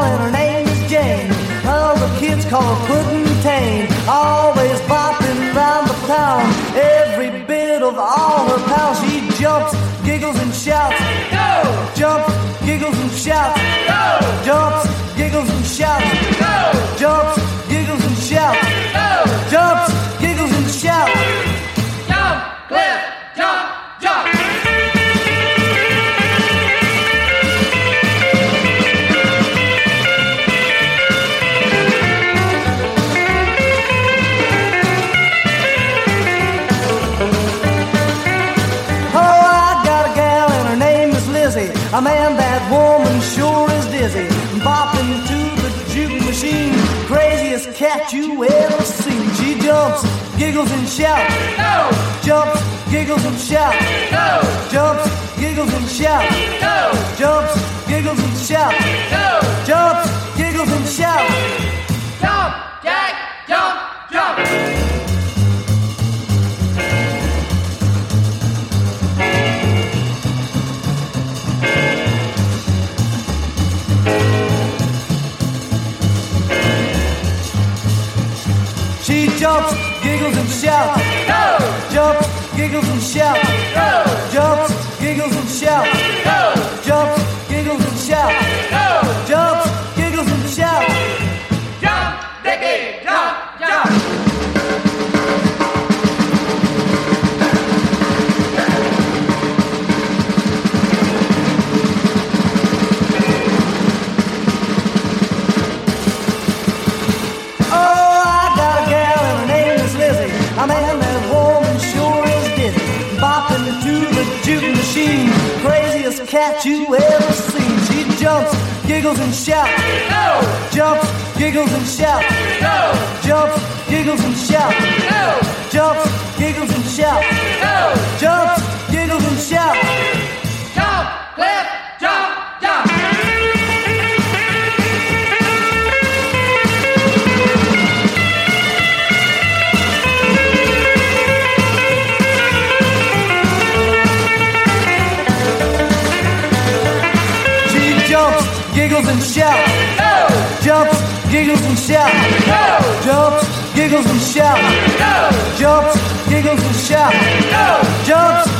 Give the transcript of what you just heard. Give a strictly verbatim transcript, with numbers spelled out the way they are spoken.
and her name is Jane. All the kids call her Puddin' Tane. Always bopping round the town, every bit of all her pals. She jumps, giggles and shouts, go! Jumps, giggles and shouts, go! Jumps, giggles and shouts, go! Jumps, giggles and shouts, go! Jumps, giggles and shouts. Jump, Cliff, jump, jump. A man, that woman sure is dizzy, bopping to the juke machine, craziest cat you ever seen. She jumps, giggles and shouts, go! Jumps, giggles and shouts, go! Jumps, giggles and shouts, go! Jumps, giggles and shouts, go! Jumps, giggles and shouts. Jump, Jack, jump, jump. She jumps, giggles and shouts, go! Jumps, giggles and shouts, go! Jumps, giggles and shouts, go! Jumps, giggles and shouts, go! Jumps, giggles and shouts. Jump, Dickie, jump, jump. A man, that woman sure is dizzy, bopping to the juke machine, craziest cat you ever seen. She jumps, giggles and shouts, go! Jumps, giggles and shouts, go! Jumps, giggles and shouts, go! Jumps, giggles and shouts, go! Jumps, giggles and shouts. Jump, Cliff, jump, jump. Giggles and shouts, go! Jumps, giggles and shouts, go! Jumps, giggles and shouts, go! Jumps, giggles and shouts, go! Jumps,